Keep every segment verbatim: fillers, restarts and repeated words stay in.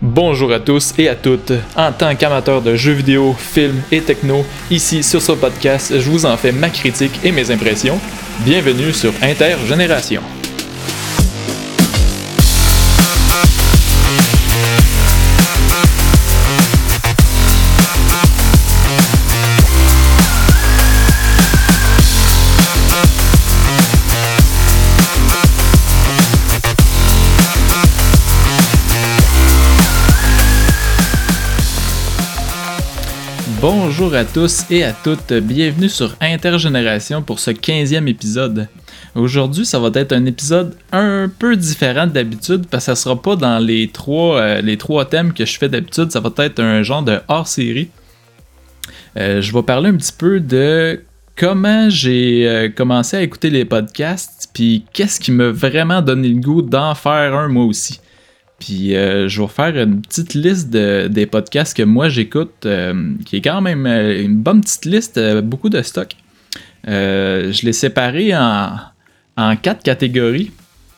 Bonjour à tous et à toutes. En tant qu'amateur de jeux vidéo, films et techno, ici sur ce podcast, je vous en fais ma critique et mes impressions. Bienvenue sur Intergénération. Bonjour à tous et à toutes, bienvenue sur Intergénération pour ce quinzième épisode. Aujourd'hui, ça va être un épisode un peu différent d'habitude parce que ça sera pas dans les trois, euh, les trois thèmes que je fais d'habitude, ça va être un genre de hors-série. Euh, je vais parler un petit peu de comment j'ai euh, commencé à écouter les podcasts, puis qu'est-ce qui m'a vraiment donné le goût d'en faire un moi aussi. Puis euh, je vais vous faire une petite liste de, des podcasts que moi j'écoute, euh, qui est quand même euh, une bonne petite liste, euh, beaucoup de stock. Euh, je l'ai séparé en, en quatre catégories.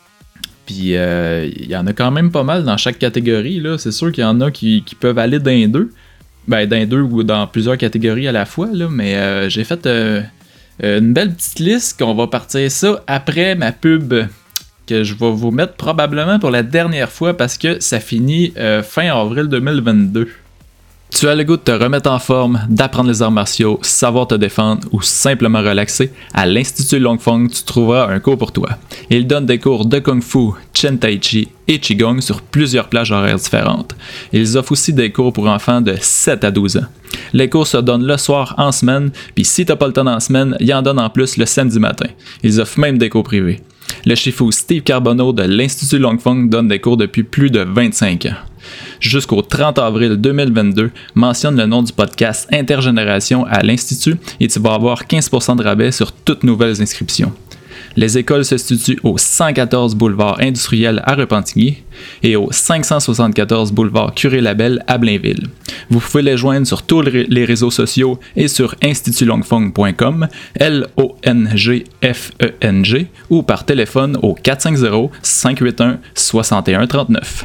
Puis euh, il y en a quand même pas mal dans chaque catégorie. Là. C'est sûr qu'il y en a qui, qui peuvent aller dans deux. Ben, dans deux ou dans plusieurs catégories à la fois. Là. Mais euh, j'ai fait euh, une belle petite liste qu'on va partir ça après ma pub. Que je vais vous mettre probablement pour la dernière fois parce que ça finit euh, fin avril deux mille vingt-deux. Tu as le goût de te remettre en forme, d'apprendre les arts martiaux, savoir te défendre ou simplement relaxer, à l'Institut Long Fong, tu trouveras un cours pour toi. Il donne des cours de Kung Fu, Chen Tai Chi et Qigong sur plusieurs plages horaires différentes. Ils offrent aussi des cours pour enfants de sept à douze ans. Les cours se donnent le soir en semaine, puis si t'as pas le temps en semaine, ils en donnent en plus le samedi matin. Ils offrent même des cours privés. Le Shifu Steve Carbonneau de l'Institut Long Fong donne des cours depuis plus de vingt-cinq ans. Jusqu'au trente avril deux mille vingt-deux, mentionne le nom du podcast Intergénération à l'Institut et tu vas avoir quinze pour cent de rabais sur toutes nouvelles inscriptions. Les écoles se situent au cent quatorze boulevard Industriel à Repentigny et au cinq cent soixante-quatorze boulevard Curé-Labelle à Blainville. Vous pouvez les joindre sur tous les réseaux sociaux et sur institut long fong point com, L O N G F E N G, ou par téléphone au quatre cinq zéro, cinq huit un, six un trois neuf.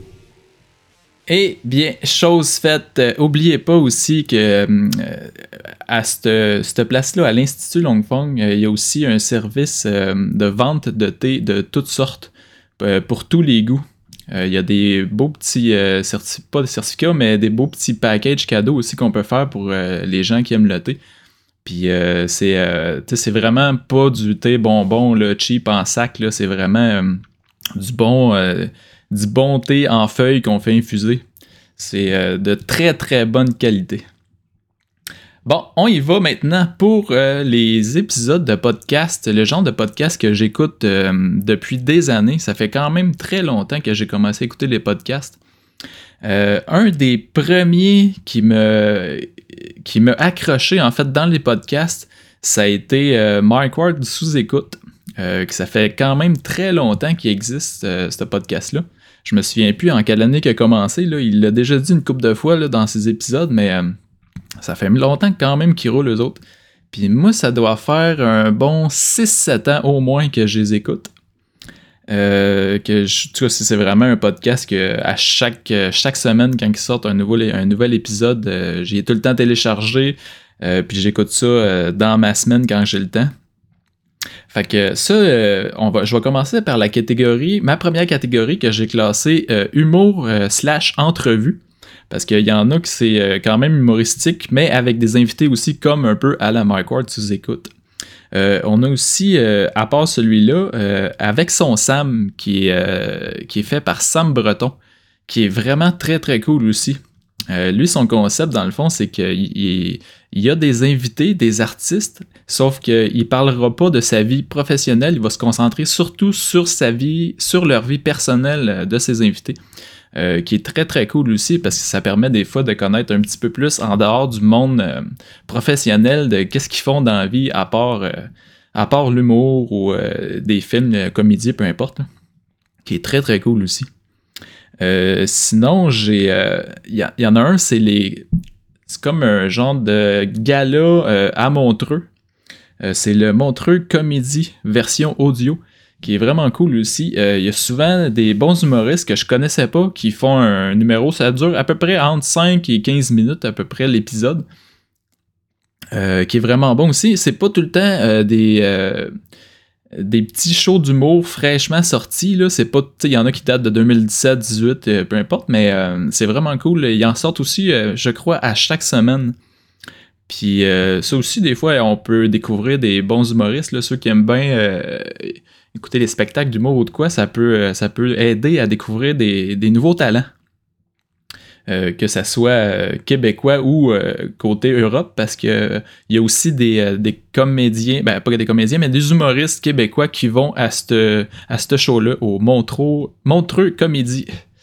Eh bien, chose faite, euh, oubliez pas aussi que euh, à cette, cette place-là, à l'Institut Long Fong, euh, il y a aussi un service euh, de vente de thé de toutes sortes euh, pour tous les goûts. Euh, il y a des beaux petits, euh, certi- pas de certificats, mais des beaux petits packages cadeaux aussi qu'on peut faire pour euh, les gens qui aiment le thé. Puis euh, c'est, euh, c'est vraiment pas du thé bonbon, là, cheap en sac, là, c'est vraiment euh, du bon... Euh, du bon thé en feuilles qu'on fait infuser. C'est euh, de très très bonne qualité. Bon, on y va maintenant pour euh, les épisodes de podcast, le genre de podcast que j'écoute euh, depuis des années. Ça fait quand même très longtemps que j'ai commencé à écouter les podcasts. Euh, un des premiers qui me qui m'a accroché en fait dans les podcasts, ça a été euh, Mike Ward sous-écoute. Euh, que ça fait quand même très longtemps qu'il existe euh, ce podcast-là. Je me souviens plus en quelle année qu'il a commencé. Là. Il l'a déjà dit une couple de fois là, dans ses épisodes, mais euh, ça fait longtemps quand même qu'ils roulent eux autres. Puis moi, ça doit faire un bon six sept ans au moins que je les écoute. Euh, que je, en tout cas, c'est vraiment un podcast que à chaque, chaque semaine, quand ils sortent un, nouveau, un nouvel épisode, euh, j'ai tout le temps téléchargé. Euh, puis j'écoute ça euh, dans ma semaine quand j'ai le temps. Fait que ça, euh, on va, je vais commencer par la catégorie, ma première catégorie que j'ai classée euh, humour euh, slash entrevue. Parce qu'il y en a qui c'est euh, quand même humoristique, mais avec des invités aussi comme un peu à la Mike Ward sous-écoute. Euh, on a aussi, euh, à part celui-là, euh, avec son Sam, qui est, euh, qui est fait par Sam Breton, qui est vraiment très très cool aussi. Euh, lui, son concept, dans le fond, c'est qu'il il, il y a des invités, des artistes, sauf qu'il ne parlera pas de sa vie professionnelle, il va se concentrer surtout sur sa vie, sur leur vie personnelle de ses invités, euh, qui est très très cool aussi, parce que ça permet des fois de connaître un petit peu plus en dehors du monde euh, professionnel, de qu'est-ce qu'ils font dans la vie, à part, euh, à part l'humour ou euh, des films, euh, comédies, peu importe, là, qui est très très cool aussi. Euh, sinon, j'ai. Il euh, y, y en a un, c'est les. C'est comme un genre de gala euh, à Montreux. Euh, c'est le Montreux Comédie version audio qui est vraiment cool aussi. Euh, il y a souvent des bons humoristes que je connaissais pas qui font un numéro. Ça dure à peu près entre cinq et quinze minutes à peu près l'épisode. Euh, qui est vraiment bon aussi. C'est pas tout le temps euh, des, euh, des petits shows d'humour fraîchement sortis. Là. C'est pas, il y en a qui datent de deux mille dix-sept, dix-huit, euh, peu importe, mais euh, c'est vraiment cool. Ils en sortent aussi, euh, je crois, à chaque semaine. Puis euh, ça aussi, des fois, on peut découvrir des bons humoristes. Là, ceux qui aiment bien euh, écouter les spectacles d'humour ou de quoi, ça peut, ça peut aider à découvrir des, des nouveaux talents. Euh, que ça soit euh, québécois ou euh, côté Europe, parce que euh, il y a aussi des, euh, des comédiens, ben pas des comédiens, mais des humoristes québécois qui vont à ce à ce show-là, au Montreux, Montreux Comédie.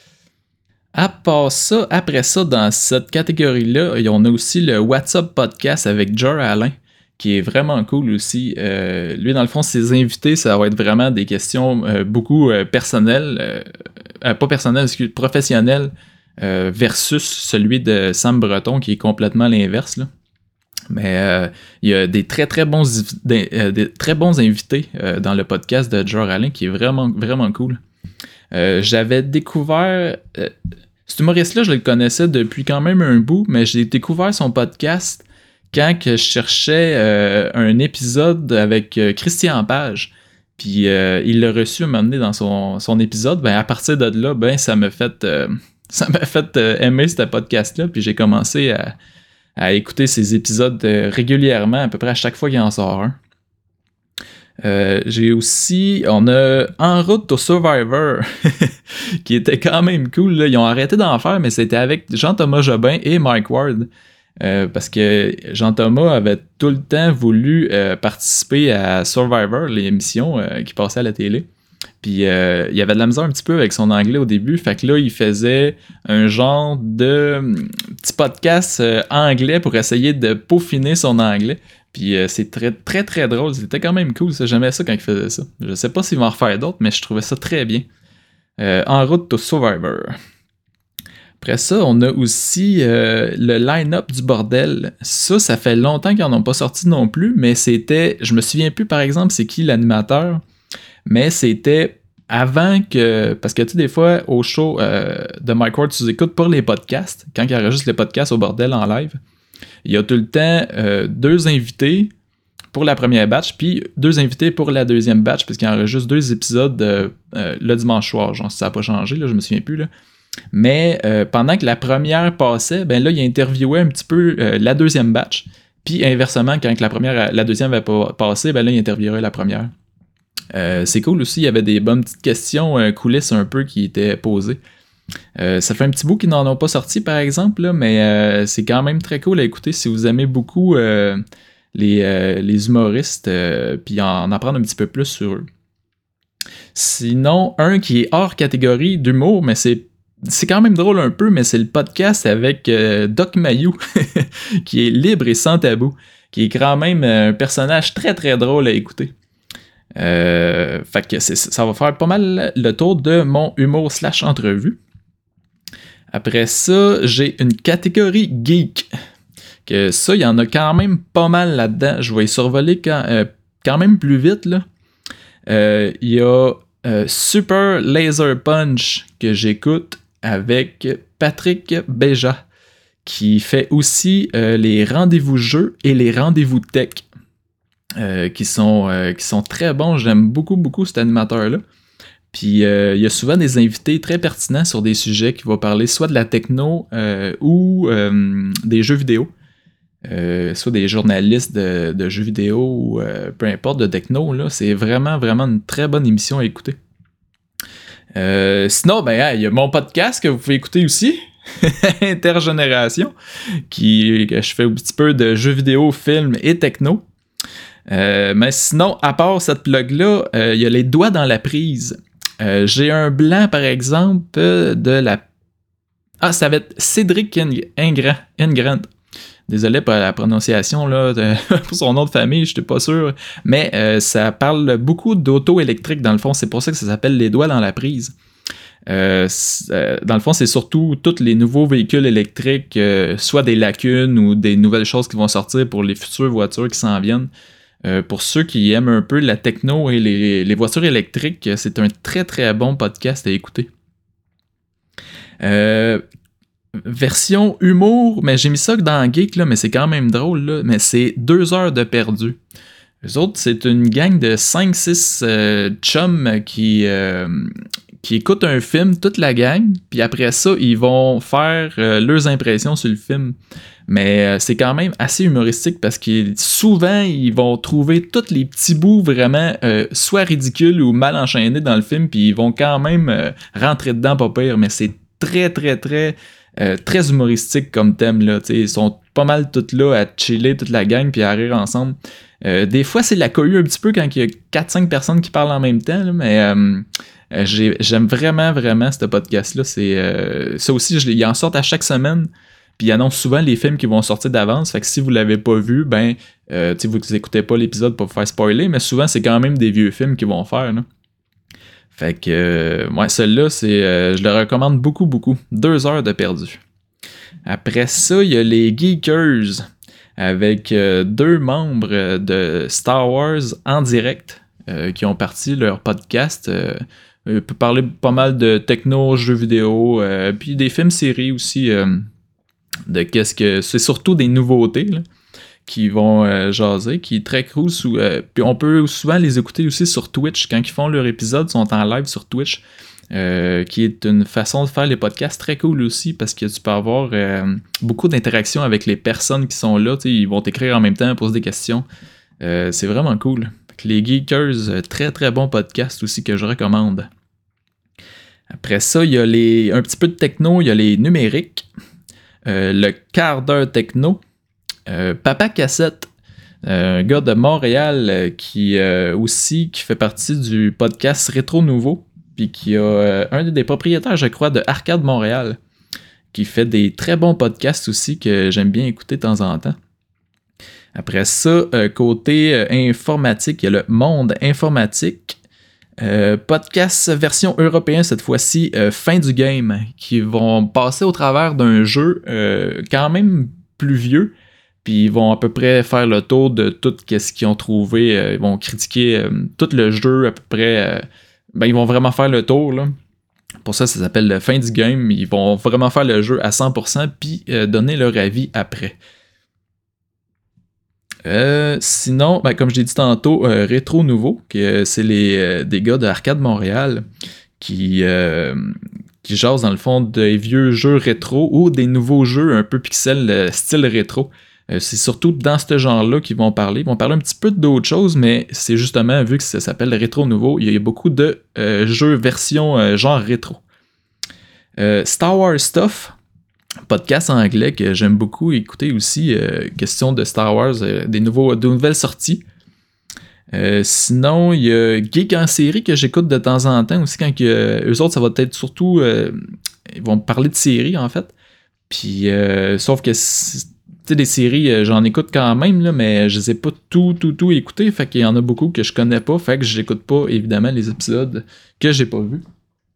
À part ça, après ça, dans cette catégorie-là, on a aussi le WhatsApp Podcast avec Jer Alain, qui est vraiment cool aussi. Euh, lui, dans le fond, ses invités, ça va être vraiment des questions euh, beaucoup euh, personnelles, euh, euh, pas personnelles, excuse, professionnelles, euh, versus celui de Sam Breton, qui est complètement l'inverse, là. Mais euh, il y a des très très bons, des, euh, des très bons invités euh, dans le podcast de Jer Alain, qui est vraiment, vraiment cool. Euh, j'avais découvert... Euh, cet humoriste-là, je le connaissais depuis quand même un bout, mais j'ai découvert son podcast quand que je cherchais euh, un épisode avec euh, Christian Page. Puis euh, il l'a reçu à un moment donné dans son, son épisode. Ben, à partir de là, ben, ça m'a fait, euh, ça m'a fait euh, aimer ce podcast-là. Puis j'ai commencé à, à écouter ses épisodes euh, régulièrement, à peu près à chaque fois qu'il en sort un. Euh, j'ai aussi, on a En route au Survivor, qui était quand même cool, là. Ils ont arrêté d'en faire, mais c'était avec Jean-Thomas Jobin et Mike Ward, euh, parce que Jean-Thomas avait tout le temps voulu euh, participer à Survivor, l'émission euh, qui passait à la télé. Puis euh, il avait de la misère un petit peu avec son anglais au début, fait que là il faisait un genre de petit podcast euh, anglais pour essayer de peaufiner son anglais. Puis euh, c'est très très très drôle, c'était quand même cool, ça. J'aimais ça quand il faisait ça. Je sais pas s'il va en refaire d'autres, mais je trouvais ça très bien. Euh, En route au Survivor. Après ça, on a aussi euh, le line-up du bordel. Ça, ça fait longtemps qu'ils n'en ont pas sorti non plus, mais c'était, je me souviens plus par exemple c'est qui l'animateur, mais c'était avant que, parce que tu sais des fois au show euh, de Mike Ward, tu écoutes pour les podcasts, quand il enregistre les podcasts au bordel en live, il y a tout le temps euh, deux invités pour la première batch, puis deux invités pour la deuxième batch, parce qu'il enregistre deux épisodes euh, euh, le dimanche soir. Genre, ça n'a pas changé, là, je me souviens plus. Là. Mais euh, pendant que la première passait, ben là, il interviewait un petit peu euh, la deuxième batch. Puis inversement, quand la première, la deuxième avait pas passé, ben là, il interviewait la première. Euh, c'est cool aussi, il y avait des bonnes petites questions euh, coulisses un peu qui étaient posées. Euh, ça fait un petit bout qu'ils n'en ont pas sorti par exemple, là, mais euh, c'est quand même très cool à écouter si vous aimez beaucoup euh, les, euh, les humoristes, euh, puis en apprendre un petit peu plus sur eux. Sinon, un qui est hors catégorie d'humour, mais c'est, c'est quand même drôle un peu, mais c'est le podcast avec euh, Doc Mayou, qui est libre et sans tabou, qui est quand même un personnage très très drôle à écouter. Euh, fait que c'est, ça va faire pas mal le tour de mon humour slash entrevue. Après ça, j'ai une catégorie geek. Que ça, il y en a quand même pas mal là-dedans. Je vais y survoler quand, euh, quand même plus vite. Là. Euh, il y a euh, Super Laser Punch que j'écoute avec Patrick Béja, qui fait aussi euh, les rendez-vous jeux et les rendez-vous tech. Euh, qui, sont, euh, qui sont très bons. J'aime beaucoup, beaucoup cet animateur-là. Puis euh, il y a souvent des invités très pertinents sur des sujets qui vont parler soit de la techno euh, ou euh, des jeux vidéo. Euh, soit des journalistes de, de jeux vidéo ou euh, peu importe de techno. Là. C'est vraiment, vraiment une très bonne émission à écouter. Euh, sinon, ben, il hey, y a mon podcast que vous pouvez écouter aussi. Intergénération. Qui, que je fais un petit peu de jeux vidéo, films et techno. Euh, mais sinon, à part cette plug-là, il euh, y a les doigts dans la prise. Euh, j'ai un blanc, par exemple, de la... Ah, ça va être Cédric Ingrand. Ingrand. Désolé pour la prononciation, là, de... pour son nom de famille, je n'étais pas sûr. Mais euh, ça parle beaucoup d'auto électrique, dans le fond. C'est pour ça que ça s'appelle les doigts dans la prise. Euh, euh, dans le fond, c'est surtout tous les nouveaux véhicules électriques, euh, soit des lacunes ou des nouvelles choses qui vont sortir pour les futures voitures qui s'en viennent. Euh, pour ceux qui aiment un peu la techno et les, les voitures électriques, c'est un très très bon podcast à écouter. Euh, version humour, mais j'ai mis ça dans Geek, là, mais c'est quand même drôle, là, mais c'est deux heures de perdu. Les autres, c'est une gang de cinq six euh, chums qui, euh, qui écoutent un film, toute la gang, puis après ça, ils vont faire euh, leurs impressions sur le film. Mais euh, c'est quand même assez humoristique parce que souvent, ils vont trouver tous les petits bouts vraiment euh, soit ridicules ou mal enchaînés dans le film, puis ils vont quand même euh, rentrer dedans pas pire, mais c'est très, très, très, euh, très humoristique comme thème, là. T'sais, ils sont pas mal tous là à chiller toute la gang puis à rire ensemble. Euh, des fois, c'est la cohue un petit peu quand il y a quatre cinq personnes qui parlent en même temps, là, mais euh, euh, j'ai, j'aime vraiment, vraiment ce podcast-là. C'est, euh, ça aussi, je, ils en sortent à chaque semaine, puis ils annoncent souvent les films qui vont sortir d'avance. Fait que si vous l'avez pas vu, ben, euh, vous écoutez pas l'épisode pour vous faire spoiler, mais souvent, c'est quand même des vieux films qu'ils vont faire, là. Fait que, euh, ouais, celui-là, c'est, euh, je le recommande beaucoup, beaucoup. Deux heures de perdu. Après ça, il y a les Geekers, avec euh, deux membres de Star Wars en direct euh, qui ont parti leur podcast. Euh, on peut parler pas mal de techno, jeux vidéo, euh, puis des films séries aussi. Euh, de qu'est-ce que c'est surtout des nouveautés là, qui vont euh, jaser, qui est très cool. Sous, euh, puis on peut souvent les écouter aussi sur Twitch quand ils font leur épisode, ils sont en live sur Twitch. Euh, qui est une façon de faire les podcasts très cool aussi parce que tu peux avoir euh, beaucoup d'interactions avec les personnes qui sont là. Ils vont t'écrire en même temps, poser des questions. Euh, c'est vraiment cool. Les Geekers, très très bon podcast aussi que je recommande. Après ça, il y a les, un petit peu de techno, il y a les numériques. Euh, le quart d'heure techno. Euh, Papa Cassette. Un gars de Montréal euh, qui euh, aussi qui fait partie du podcast Rétro Nouveau. Puis qui a euh, un des propriétaires, je crois, de Arcade Montréal, qui fait des très bons podcasts aussi que j'aime bien écouter de temps en temps. Après ça, euh, côté euh, informatique, il y a le Monde Informatique. Euh, podcast version européenne cette fois-ci, euh, Fin du Game, qui vont passer au travers d'un jeu euh, quand même plus vieux. Puis ils vont à peu près faire le tour de tout ce qu'ils ont trouvé. Euh, ils vont critiquer euh, tout le jeu à peu près... Euh, Ben, ils vont vraiment faire le tour, là. Pour ça, ça s'appelle le Fin du Game. Ils vont vraiment faire le jeu à cent pour cent puis euh, donner leur avis après. Euh, sinon, ben, comme je l'ai dit tantôt, euh, Rétro Nouveau, que c'est les, euh, des gars de Arcade Montréal qui, euh, qui jasent dans le fond des vieux jeux rétro ou des nouveaux jeux un peu pixel euh, style rétro. Euh, c'est surtout dans ce genre-là qu'ils vont parler. Ils vont parler un petit peu d'autres choses, mais c'est justement, vu que ça s'appelle Rétro Nouveau, il y a beaucoup de euh, jeux version euh, genre rétro. Euh, Star Wars Stuff, podcast anglais que j'aime beaucoup écouter aussi, euh, question de Star Wars, euh, des, nouveaux, de nouvelles sorties. Euh, sinon, il y a Geek en série que j'écoute de temps en temps aussi, quand que, eux autres, ça va être surtout, euh, ils vont parler de séries en fait. Puis, euh, sauf que... Tu sais, des séries, euh, j'en écoute quand même, là, mais je les ai pas tout, tout, tout écouté. Fait qu'il y en a beaucoup que je connais pas. Fait que j'écoute pas, évidemment, les épisodes que j'ai pas vus.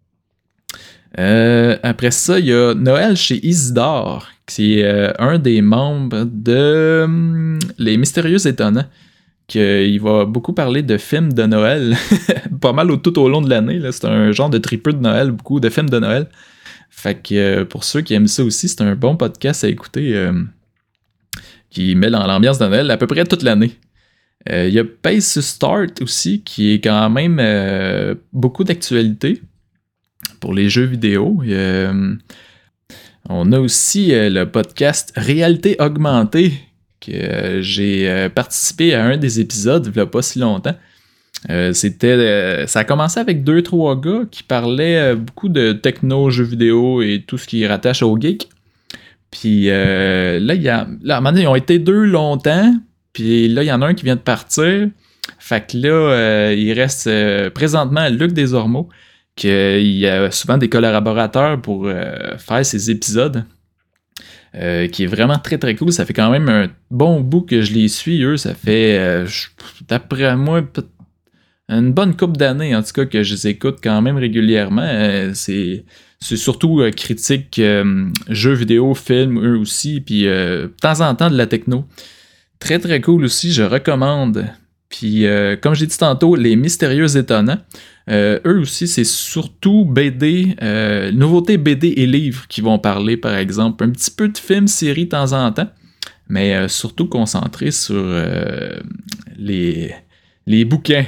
Euh, après ça, il y a Noël chez Isidore, qui est euh, un des membres de hum, Les Mystérieux Étonnants. Il va beaucoup parler de films de Noël. Pas mal au, tout au long de l'année. Là. C'est un genre de tripeux de Noël, beaucoup de films de Noël. Fait que euh, pour ceux qui aiment ça aussi, c'est un bon podcast à écouter. Euh, qui met dans l'ambiance de Noël à peu près toute l'année. Il euh, y a Pace to Start aussi, qui est quand même euh, beaucoup d'actualité pour les jeux vidéo. Euh, on a aussi euh, le podcast Réalité Augmentée, que euh, j'ai euh, participé à un des épisodes il n'y a pas si longtemps. Euh, c'était, euh, ça a commencé avec deux trois gars qui parlaient euh, beaucoup de techno, jeux vidéo et tout ce qui rattache au geek. Puis euh, là, il y a, là, à un moment donné, ils ont été deux longtemps. Puis là, il y en a un qui vient de partir. Fait que là, euh, il reste euh, présentement Luc Desormeaux, qu'il a souvent des collaborateurs pour euh, faire ses épisodes. Euh, qui est vraiment très très cool. Ça fait quand même un bon bout que je les suis, eux. Ça fait, euh, d'après moi, une bonne couple d'années, en tout cas, que je les écoute quand même régulièrement. Euh, c'est... C'est surtout euh, critique euh, jeux vidéo, films, eux aussi, puis euh, de temps en temps de la techno. Très très cool aussi, je recommande. Puis, euh, comme j'ai dit tantôt, les Mystérieux Étonnants, euh, eux aussi, c'est surtout B D, euh, nouveautés B D et livres qui vont parler, par exemple. Un petit peu de films, séries de temps en temps, mais euh, surtout concentré sur euh, les, les bouquins.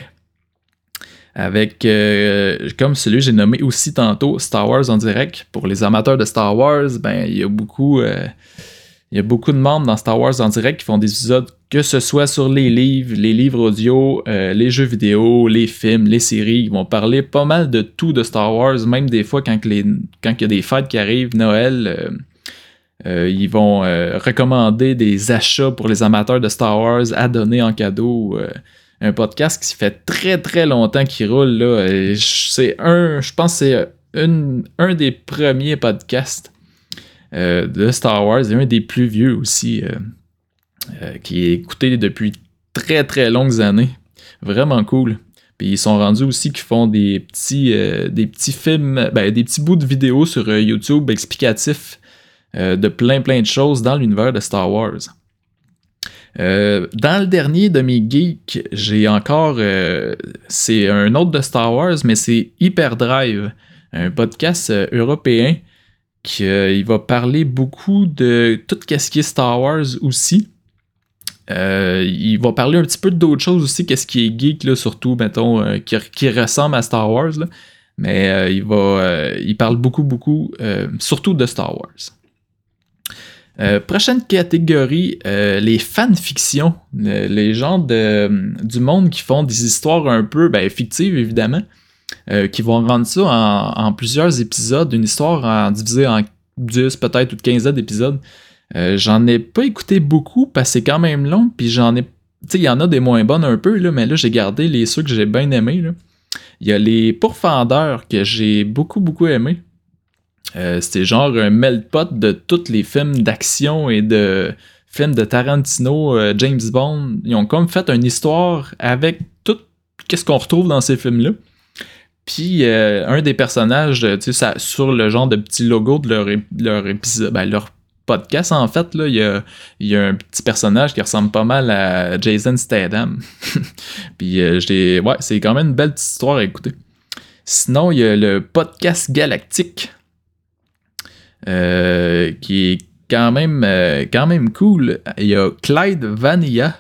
Avec, euh, comme celui que j'ai nommé aussi tantôt, Star Wars en direct. Pour les amateurs de Star Wars, ben il y a beaucoup... Euh, Il y a beaucoup de membres dans Star Wars en direct qui font des épisodes, que ce soit sur les livres, les livres audio, euh, les jeux vidéo, les films, les séries. Ils vont parler pas mal de tout de Star Wars, même des fois quand il y a des fêtes qui arrivent, Noël, euh, euh, ils vont euh, recommander des achats pour les amateurs de Star Wars à donner en cadeau. Euh, un podcast qui fait très très longtemps qu'il roule. Là. Et c'est un, je pense que c'est une, un des premiers podcasts Euh, de Star Wars, et un des plus vieux aussi, euh, euh, qui est écouté depuis très très longues années. Vraiment cool. Puis ils sont rendus aussi qu'ils font des petits, euh, des petits films, ben, des petits bouts de vidéos sur euh, YouTube explicatifs euh, de plein plein de choses dans l'univers de Star Wars. Euh, dans le dernier de mes geeks, j'ai encore... Euh, c'est un autre de Star Wars, mais c'est Hyperdrive, un podcast euh, européen qu'il euh, va parler beaucoup de tout ce qui est Star Wars aussi. Euh, il va parler un petit peu d'autres choses aussi, qu'est-ce qui est geek, là, surtout, mettons, euh, qui, qui ressemble à Star Wars. Là. Mais euh, il va euh, il parle beaucoup, beaucoup, euh, surtout de Star Wars. Euh, prochaine catégorie, euh, les fanfictions. Euh, les gens de, du monde qui font des histoires un peu ben, fictives, évidemment. Euh, qui vont rendre ça en, en plusieurs épisodes, une histoire en, divisée en dix peut-être ou quinze d'épisodes. Euh, j'en ai pas écouté beaucoup parce que c'est quand même long, puis j'en ai... Tu sais, il y en a des moins bonnes un peu, là, mais là, j'ai gardé les ceux que j'ai bien aimés. Là. Il y a les Pourfendeurs que j'ai beaucoup, beaucoup aimés. Euh, c'était genre un melt-pot de tous les films d'action et de films de Tarantino, euh, James Bond. Ils ont comme fait une histoire avec tout ce qu'on retrouve dans ces films-là. Puis euh, un des personnages, tu sais, ça, sur le genre de petit logo de leur, leur épisode, ben, leur podcast, en fait, là, il y a, y a un petit personnage qui ressemble pas mal à Jason Statham. Puis euh, j'ai, ouais, c'est quand même une belle petite histoire à écouter. Sinon, il y a le podcast Galactique, euh, qui est quand même, euh, quand même cool. Il y a Clyde Vanilla,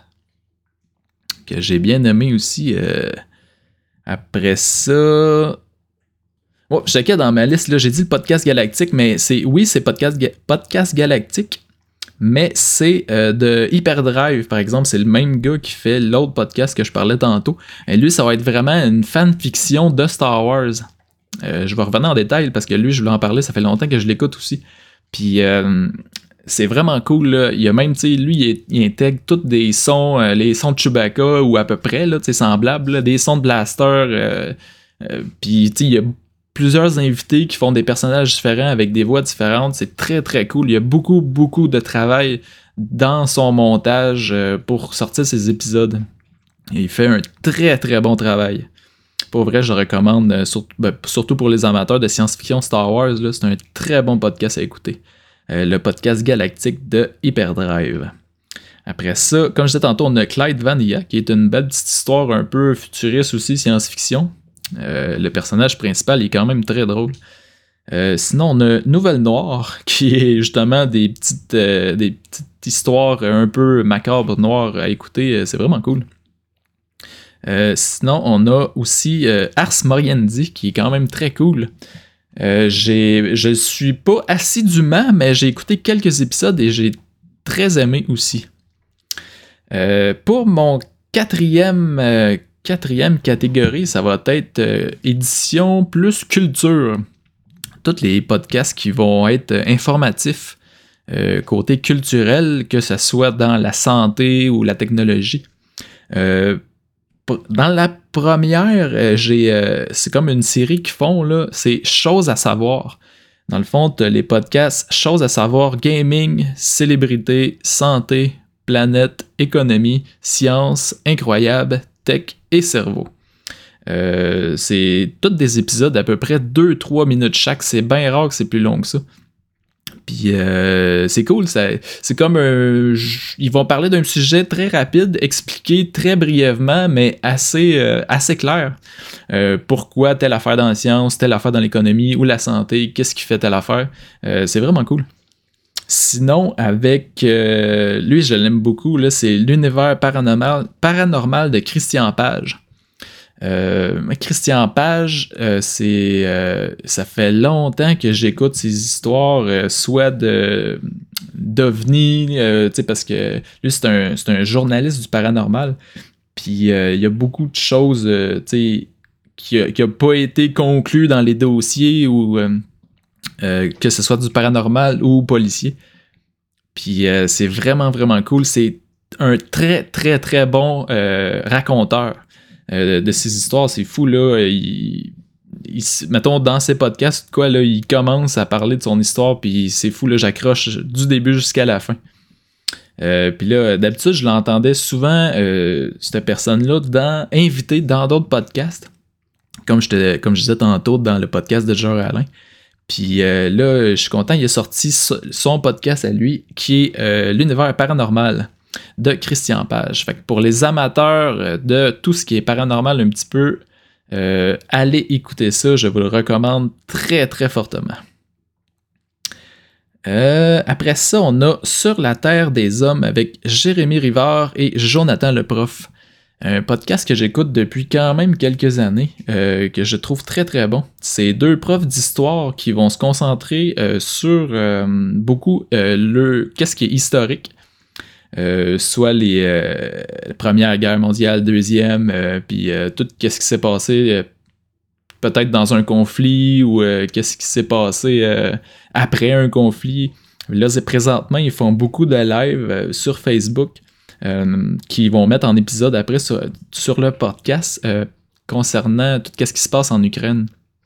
que j'ai bien aimé aussi. Euh, Après ça... Oh, je checkais dans ma liste, là, j'ai dit le podcast Galactique, mais c'est oui, c'est podcast, ga- podcast Galactique, mais c'est euh, de Hyperdrive, par exemple. C'est le même gars qui fait l'autre podcast que je parlais tantôt. Et lui, ça va être vraiment une fanfiction de Star Wars. Euh, je vais revenir en détail parce que lui, je voulais en parler, ça fait longtemps que je l'écoute aussi. Puis... Euh, c'est vraiment cool, là. Il y a même, tu sais, lui, il, il intègre tous des sons, euh, les sons de Chewbacca ou à peu près, là, tu sais, semblables, là, des sons de blaster. Euh, euh, Puis, tu sais, il y a plusieurs invités qui font des personnages différents avec des voix différentes. C'est très, très cool. Il y a beaucoup, beaucoup de travail dans son montage euh, pour sortir ces épisodes. Et il fait un très, très bon travail. Pour vrai, je le recommande, euh, surtout, ben, surtout pour les amateurs de science-fiction Star Wars, là, c'est un très bon podcast à écouter. Euh, le podcast Galactique de Hyperdrive. Après ça, comme je disais tantôt, on a Clyde Vanilla, qui est une belle petite histoire un peu futuriste aussi, science-fiction. Euh, le personnage principal est quand même très drôle. Euh, sinon, on a Nouvelle Noire, qui est justement des petites, euh, des petites histoires un peu macabres, noires à écouter. C'est vraiment cool. Euh, sinon, on a aussi euh, Ars Moriendi, qui est quand même très cool. Euh, j'ai, je suis pas assidûment, mais j'ai écouté quelques épisodes et j'ai très aimé aussi. Euh, pour mon quatrième, euh, quatrième catégorie, ça va être euh, édition plus culture. Tous les podcasts qui vont être informatifs, euh, côté culturel, que ce soit dans la santé ou la technologie. Euh, Dans la première, euh, j'ai, euh, c'est comme une série qu'ils font, là, c'est Choses à savoir. Dans le fond, tu as les podcasts Choses à savoir, gaming, célébrité, santé, planète, économie, science, incroyable, tech et cerveau. Euh, c'est tous des épisodes d'à peu près deux à trois minutes chaque. C'est bien rare que c'est plus long que ça. Puis euh, c'est cool, ça, c'est comme un, ils vont parler d'un sujet très rapide, expliqué très brièvement, mais assez, euh, assez clair. Euh, pourquoi telle affaire dans la science, telle affaire dans l'économie ou la santé, qu'est-ce qui fait telle affaire. Euh, c'est vraiment cool. Sinon, avec euh, lui, je l'aime beaucoup, là, c'est l'univers paranormal, paranormal de Christian Page. Euh, Christian Page, euh, c'est, euh, ça fait longtemps que j'écoute ses histoires, euh, soit de d'ovnis, euh, parce que lui, c'est un, c'est un journaliste du paranormal. Puis euh, il y a beaucoup de choses euh, qui n'ont pas été conclues dans les dossiers, ou euh, euh, que ce soit du paranormal ou policier. Puis euh, c'est vraiment, vraiment cool. C'est un très, très, très bon euh, raconteur euh, de ces histoires. C'est fou, là. Il, il, mettons, dans ses podcasts, quoi, là, il commence à parler de son histoire, puis c'est fou, là, j'accroche du début jusqu'à la fin. Euh, puis là, d'habitude, je l'entendais souvent, euh, cette personne-là, dans, invitée dans d'autres podcasts, comme je, te, comme je disais tantôt dans le podcast de Jean Alain. Puis euh, là, je suis content, il a sorti son podcast à lui, qui est euh, l'univers paranormal de Christian Page. Fait que pour les amateurs de tout ce qui est paranormal un petit peu, euh, allez écouter ça, je vous le recommande très très fortement. Euh, après ça, on a Sur la Terre des Hommes avec Jérémy Rivard et Jonathan le Prof. Un podcast que j'écoute depuis quand même quelques années, euh, que je trouve très très bon. C'est deux profs d'histoire qui vont se concentrer euh, sur euh, beaucoup euh, le qu'est-ce qui est historique, euh, soit les euh, Première Guerre mondiale, Deuxième, euh, puis euh, tout qu'est-ce qui s'est passé euh, peut-être dans un conflit, ou euh, qu'est-ce qui s'est passé euh, après un conflit. Là, c'est présentement, ils font beaucoup de live euh, sur Facebook. Euh, qui vont mettre en épisode après sur, sur le podcast euh, concernant tout ce qui se passe en Ukraine.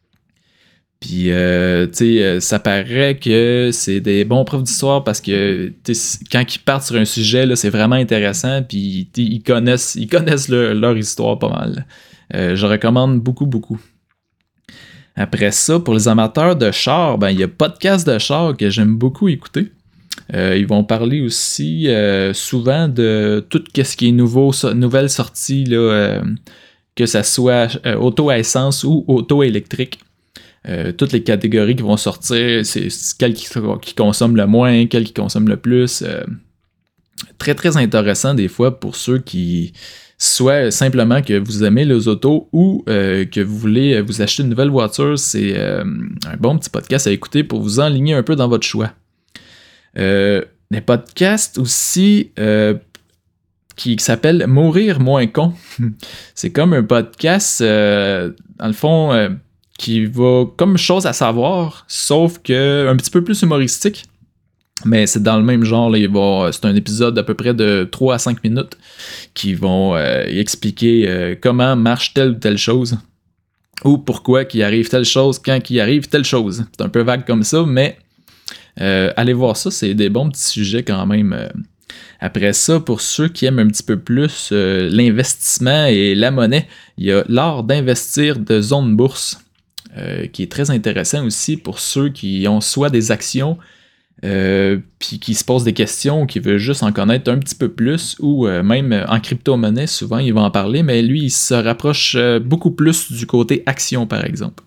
Puis, euh, tu sais, ça paraît que c'est des bons profs d'histoire parce que quand ils partent sur un sujet, là, c'est vraiment intéressant, puis ils connaissent, ils connaissent leur, leur histoire pas mal. Euh, je recommande beaucoup, beaucoup. Après ça, pour les amateurs de char, ben, il y a Podcast de char que j'aime beaucoup écouter. Euh, ils vont parler aussi euh, souvent de tout ce qui est nouveau, so, nouvelle sortie, là, euh, que ça soit euh, auto à essence ou auto électrique. Euh, toutes les catégories qui vont sortir, c'est, c'est quel qui, qui consomme le moins, quel qui consomme le plus. Euh, très très intéressant des fois pour ceux qui, soit simplement que vous aimez les autos, ou euh, que vous voulez vous acheter une nouvelle voiture. C'est euh, un bon petit podcast à écouter pour vous enligner un peu dans votre choix. Euh, des podcasts aussi euh, qui, qui s'appellent Mourir moins con. C'est comme un podcast, euh, dans le fond, euh, qui va comme chose à savoir, sauf que un petit peu plus humoristique. Mais c'est dans le même genre, là, il va, c'est un épisode d'à peu près de trois à cinq minutes qui vont euh, expliquer euh, comment marche telle ou telle chose, ou pourquoi qu'il arrive telle chose quand qu'il arrive telle chose. C'est un peu vague comme ça, mais Euh, allez voir ça, c'est des bons petits sujets quand même. Euh, après ça, pour ceux qui aiment un petit peu plus euh, l'investissement et la monnaie, il y a L'art d'investir de Zone Bourse, euh, qui est très intéressant aussi pour ceux qui ont soit des actions, euh, puis qui se posent des questions, ou qui veulent juste en connaître un petit peu plus, ou euh, même en crypto-monnaie, souvent il va en parler, mais lui, il se rapproche euh, beaucoup plus du côté action, par exemple.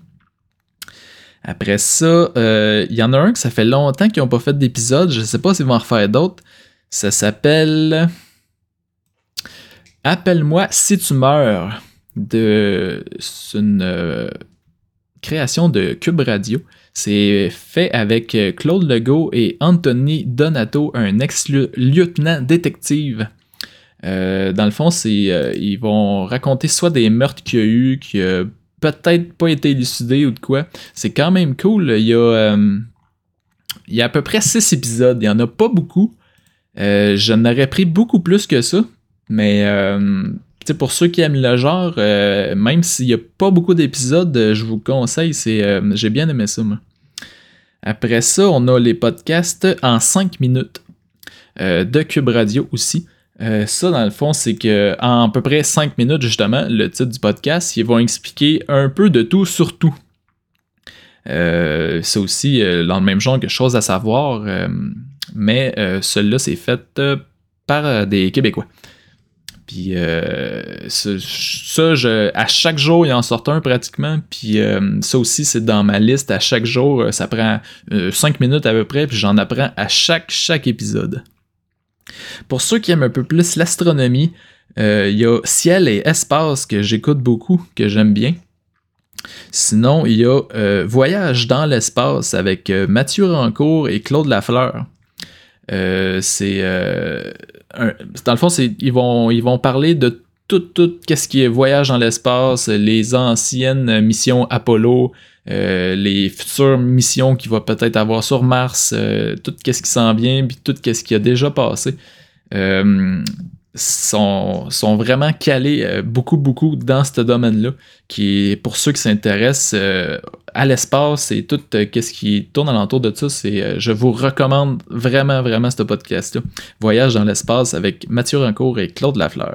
Après ça, il euh, y en a un que ça fait longtemps qu'ils n'ont pas fait d'épisode. Je ne sais pas s'ils vont en refaire d'autres. Ça s'appelle Appelle-moi si tu meurs. De... C'est une euh, création de Cube Radio. C'est fait avec Claude Legault et Anthony Donato, un ex-lieutenant détective. Euh, dans le fond, c'est, euh, ils vont raconter soit des meurtres qu'il y a eu, qu'il y a peut-être pas été élucidé ou de quoi. C'est quand même cool. Il y a, euh, il y a à peu près six épisodes. Il n'y en a pas beaucoup. Euh, j'en aurais pris beaucoup plus que ça. Mais euh, pour ceux qui aiment le genre, euh, même s'il n'y a pas beaucoup d'épisodes, je vous conseille. C'est, euh, j'ai bien aimé ça, moi. Après ça, on a les podcasts en cinq minutes euh, de Cube Radio aussi. Euh, ça, dans le fond, c'est que en à peu près cinq minutes, justement, le titre du podcast, ils vont expliquer un peu de tout sur tout. Euh, c'est aussi euh, dans le même genre que Chose à savoir, euh, mais euh, celui-là, c'est fait euh, par euh, des Québécois. Puis euh, ça, ça je, à chaque jour, il en sort un pratiquement. Puis euh, ça aussi, c'est dans ma liste. À chaque jour, ça prend euh, cinq minutes à peu près. Puis j'en apprends à chaque, chaque épisode. Pour ceux qui aiment un peu plus l'astronomie, euh, il y a Ciel et Espace que j'écoute beaucoup, que j'aime bien. Sinon, il y a euh, Voyage dans l'espace avec euh, Mathieu Rancourt et Claude Lafleur. Euh, c'est euh, un, dans le fond, c'est, ils, vont, ils vont parler de tout, tout ce qui est voyage dans l'espace, les anciennes missions Apollo, euh, les futures missions qu'il va peut-être avoir sur Mars, euh, tout ce qui s'en vient, puis tout ce qui a déjà passé. Euh, sont, sont vraiment calés euh, beaucoup, beaucoup dans ce domaine-là, qui est, pour ceux qui s'intéressent euh, à l'espace et tout euh, ce qui tourne alentour de ça, c'est, euh, je vous recommande vraiment, vraiment ce podcast-là. Voyage dans l'espace avec Mathieu Rancourt et Claude Lafleur.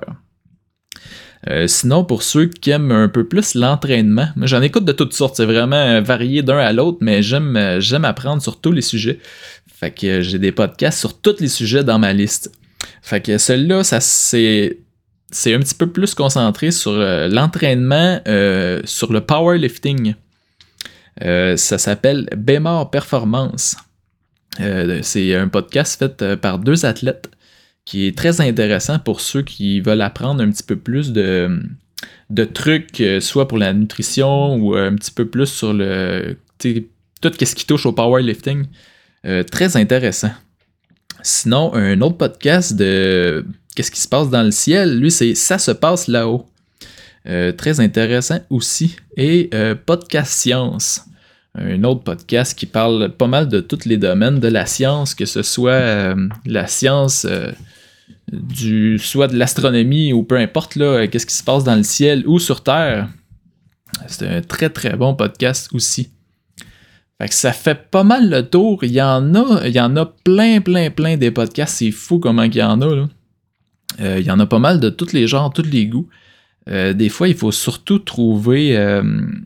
Euh, sinon, pour ceux qui aiment un peu plus l'entraînement, moi, j'en écoute de toutes sortes, c'est vraiment varié d'un à l'autre, mais j'aime, euh, j'aime apprendre sur tous les sujets. Fait que euh, j'ai des podcasts sur tous les sujets dans ma liste. Fait que celui-là, ça c'est, c'est un petit peu plus concentré sur euh, l'entraînement, euh, sur le powerlifting. Euh, ça s'appelle Bémar Performance. Euh, c'est un podcast fait euh, par deux athlètes qui est très intéressant pour ceux qui veulent apprendre un petit peu plus de, de trucs, euh, soit pour la nutrition ou un petit peu plus sur le tout ce qui touche au powerlifting. Euh, très intéressant. Sinon, un autre podcast de qu'est-ce qui se passe dans le ciel, lui, c'est Ça se passe là-haut. Euh, très intéressant aussi. Et euh, Podcast Science, un autre podcast qui parle pas mal de tous les domaines de la science, que ce soit euh, la science euh, du soit de l'astronomie ou peu importe là, qu'est-ce qui se passe dans le ciel ou sur Terre. C'est un très très bon podcast aussi. Fait que ça fait pas mal le tour. Il y en a, il y en a plein, plein, plein des podcasts. C'est fou comment il y en a, là. Euh, il y en a pas mal de tous les genres, tous les goûts. Euh, des fois, il faut surtout trouver... Euh,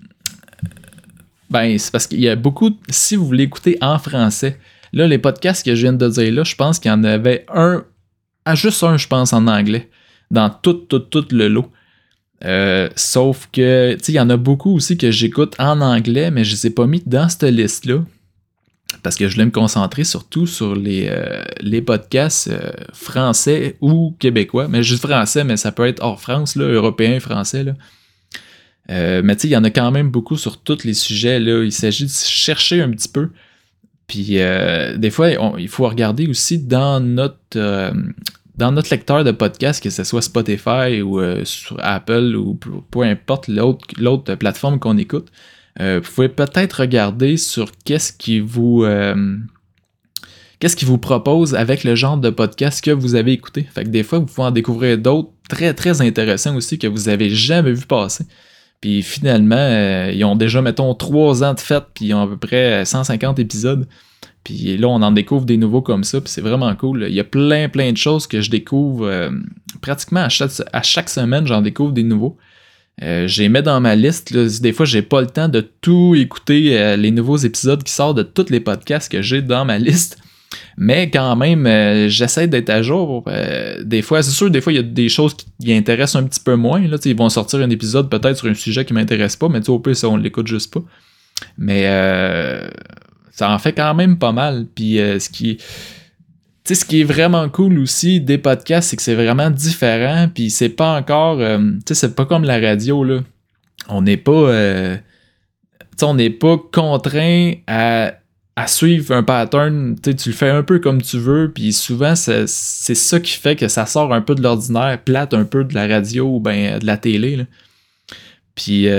ben, c'est parce qu'il y a beaucoup... Si vous voulez écouter en français, là, les podcasts que je viens de dire là, je pense qu'il y en avait un... Ah, juste un, je pense, en anglais. Dans tout, tout, tout le lot. Euh, sauf que, tu sais, il y en a beaucoup aussi que j'écoute en anglais, mais je les ai pas mis dans cette liste-là. Parce que je voulais me concentrer surtout sur les, euh, les podcasts euh, français ou québécois. Mais juste français, mais ça peut être hors France, là, européen et français, là. Euh, mais tu sais, il y en a quand même beaucoup sur tous les sujets, là. Il s'agit de chercher un petit peu. Puis, euh, des fois, on, il faut regarder aussi dans notre... Euh, Dans notre lecteur de podcast, que ce soit Spotify ou euh, sur Apple ou peu, peu importe l'autre, l'autre plateforme qu'on écoute, euh, vous pouvez peut-être regarder sur qu'est-ce qui vous euh, qu'est-ce qui vous propose avec le genre de podcast que vous avez écouté. Fait que des fois, vous pouvez en découvrir d'autres très très intéressants aussi que vous avez jamais vu passer. Puis finalement, euh, ils ont déjà, mettons, trois ans de fête, puis ils ont à peu près cent cinquante épisodes. Puis là, on en découvre des nouveaux comme ça, puis c'est vraiment cool. Il y a plein, plein de choses que je découvre euh, pratiquement à chaque, à chaque semaine, j'en découvre des nouveaux. Euh, je les mets dans ma liste. Là. Des fois, j'ai pas le temps de tout écouter, euh, les nouveaux épisodes qui sortent de tous les podcasts que j'ai dans ma liste. Mais quand même, euh, j'essaie d'être à jour. Euh, des fois, c'est sûr, des fois, il y a des choses qui, qui intéressent un petit peu moins. Là, ils vont sortir un épisode peut-être sur un sujet qui m'intéresse pas, mais au pire, ça, on l'écoute juste pas. Mais... Euh, ça en fait quand même pas mal. Puis euh, ce qui... Tu sais, ce qui est vraiment cool aussi des podcasts, c'est que c'est vraiment différent. Puis c'est pas encore... Euh, tu sais, c'est pas comme la radio, là. On n'est pas... Euh, tu sais, on n'est pas contraint à, à suivre un pattern. Tu sais, tu le fais un peu comme tu veux. Puis souvent, c'est, c'est ça qui fait que ça sort un peu de l'ordinaire, plate un peu de la radio ou ben de la télé, là. Puis...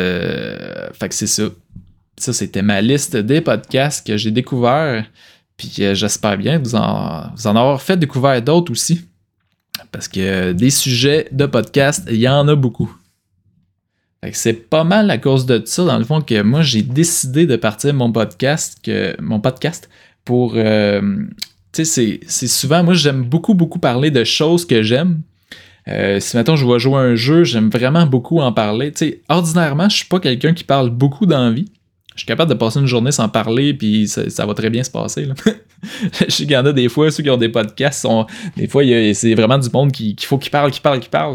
Euh, fait que c'est ça. Ça, c'était ma liste des podcasts que j'ai découverts. Puis euh, j'espère bien vous en, vous en avoir fait découvrir d'autres aussi. Parce que euh, des sujets de podcast, il y en a beaucoup. Fait que c'est pas mal à cause de ça, dans le fond, que moi, j'ai décidé de partir mon podcast, que, mon podcast pour... Euh, tu sais, c'est, c'est souvent... Moi, j'aime beaucoup, beaucoup parler de choses que j'aime. Euh, si, mettons, je vais jouer à un jeu, j'aime vraiment beaucoup en parler. Tu sais, ordinairement, je suis pas quelqu'un qui parle beaucoup dans la vie. je suis capable de passer une journée sans parler, puis ça, ça va très bien se passer. Là. Je sais qu'il y en a des fois, ceux qui ont des podcasts, sont, des fois, il y a, c'est vraiment du monde qu'il qui faut qu'il parle, qu'il parle, qu'il parle.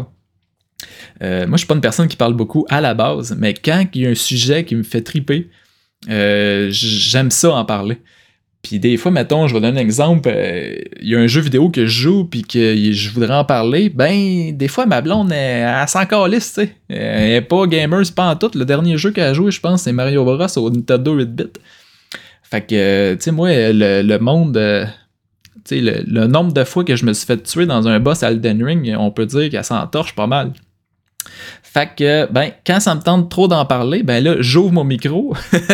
Euh, moi, je suis pas une personne qui parle beaucoup à la base, mais quand il y a un sujet qui me fait triper, euh, j'aime ça en parler. Puis des fois, mettons, je vais donner un exemple, il euh, y a un jeu vidéo que je joue puis que je voudrais en parler, ben des fois ma blonde, elle, elle s'en calisse, tu sais. Elle est pas gamer, c'est pas en tout. Le dernier jeu qu'elle a joué, je pense, c'est Mario Bros au Nintendo huit bits. Fait que, tu sais, moi, le, le monde, euh, tu sais, le, le nombre de fois que je me suis fait tuer dans un boss Elden Ring, on peut dire qu'elle s'entorche pas mal. Fait que, ben, quand ça me tente trop d'en parler, ben là, j'ouvre mon micro,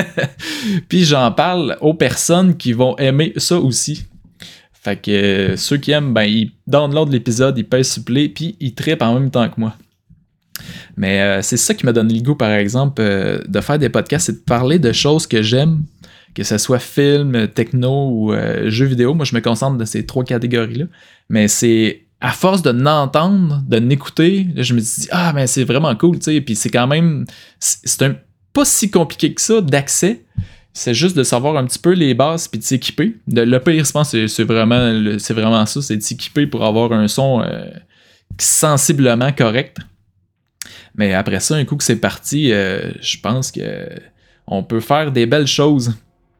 puis j'en parle aux personnes qui vont aimer ça aussi. Fait que euh, ceux qui aiment, ben, ils downloadent l'épisode, ils pèsent sur play, puis ils trippent en même temps que moi. Mais euh, c'est ça qui m'a donné le goût, par exemple, euh, de faire des podcasts, c'est de parler de choses que j'aime, que ce soit film, techno ou euh, jeux vidéo. Moi, je me concentre dans ces trois catégories-là. Mais c'est à force de n'entendre, de n'écouter, là, je me dis, ah, mais c'est vraiment cool, tu sais. Puis c'est quand même, c'est un, pas si compliqué que ça d'accès. C'est juste de savoir un petit peu les bases puis de s'équiper. De, le pire, je pense, c'est, c'est, vraiment, c'est vraiment ça, c'est de s'équiper pour avoir un son euh, sensiblement correct. Mais après ça, un coup que c'est parti, euh, je pense que on peut faire des belles choses.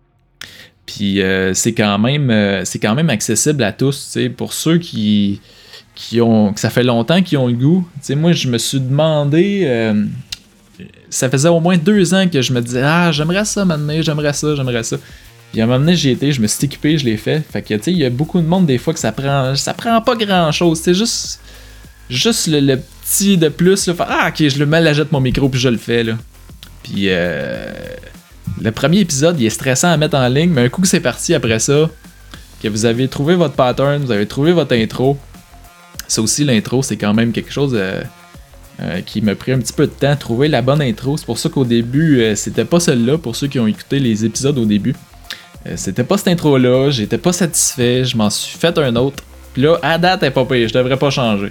Puis euh, c'est quand même euh, c'est quand même accessible à tous, tu sais, pour ceux qui qui ont que ça fait longtemps qu'ils ont le goût. Tu sais, moi je me suis demandé, euh, ça faisait au moins deux ans que je me disais ah j'aimerais ça maintenant, j'aimerais ça, j'aimerais ça. Puis à un moment donné j'y étais, je me suis équipé, je l'ai fait. Fait que tu sais il y a beaucoup de monde des fois que ça prend ça prend pas grand chose, c'est juste juste le, le petit de plus là, fait, ah ok je le mets la jette mon micro puis je le fais là. Puis euh, le premier épisode, il est stressant à mettre en ligne, mais un coup que c'est parti après ça, que vous avez trouvé votre pattern, vous avez trouvé votre intro, ça aussi, l'intro, c'est quand même quelque chose euh, euh, qui m'a pris un petit peu de temps, trouver la bonne intro. C'est pour ça qu'au début, euh, c'était pas celle-là, pour ceux qui ont écouté les épisodes au début. Euh, c'était pas cette intro-là, j'étais pas satisfait, je m'en suis fait un autre. Puis là, à date, elle est pas pire, je devrais pas changer.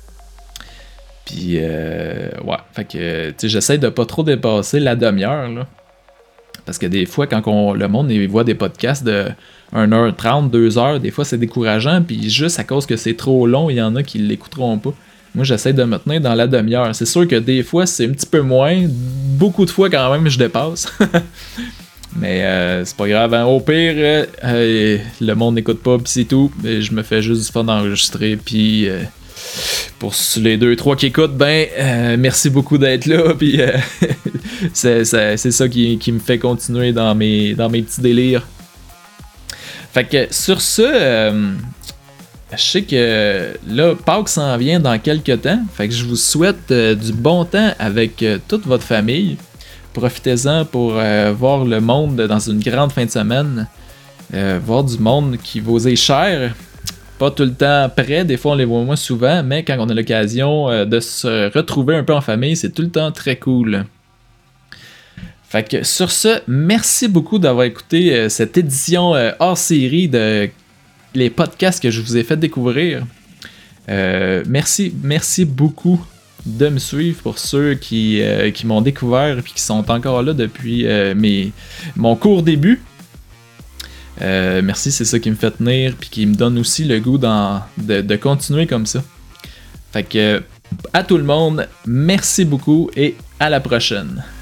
Puis, euh, ouais, fait que, tu sais, j'essaie de pas trop dépasser la demi-heure, là. Parce que des fois, quand on, le monde voit des podcasts de une heure trente, deux heures, des fois c'est décourageant, puis juste à cause que c'est trop long, il y en a qui l'écouteront pas. Moi, j'essaie de me tenir dans la demi-heure. C'est sûr que des fois, c'est un petit peu moins. Beaucoup de fois, quand même, je dépasse. Mais euh, c'est pas grave. Hein. Au pire, euh, euh, le monde n'écoute pas, puis c'est tout. Et je me fais juste du fun d'enregistrer, puis... Euh, pour les deux trois qui écoutent, ben euh, merci beaucoup d'être là, puis euh, c'est, c'est, c'est ça qui, qui me fait continuer dans mes, dans mes petits délires. Fait que sur ce, euh, je sais que là, Pâques s'en vient dans quelques temps, fait que je vous souhaite euh, du bon temps avec euh, toute votre famille. Profitez-en pour euh, voir le monde dans une grande fin de semaine, euh, voir du monde qui vous est cher. Pas tout le temps près, des fois on les voit moins souvent, mais quand on a l'occasion euh, de se retrouver un peu en famille, c'est tout le temps très cool. Fait que sur ce, merci beaucoup d'avoir écouté euh, cette édition euh, hors série de les podcasts que je vous ai fait découvrir. Euh, merci, merci beaucoup de me suivre pour ceux qui, euh, qui m'ont découvert et qui sont encore là depuis euh, mes, mon court début. Euh, merci, c'est ça qui me fait tenir puis qui me donne aussi le goût dans, de, de continuer comme ça. Fait que à tout le monde, merci beaucoup et à la prochaine.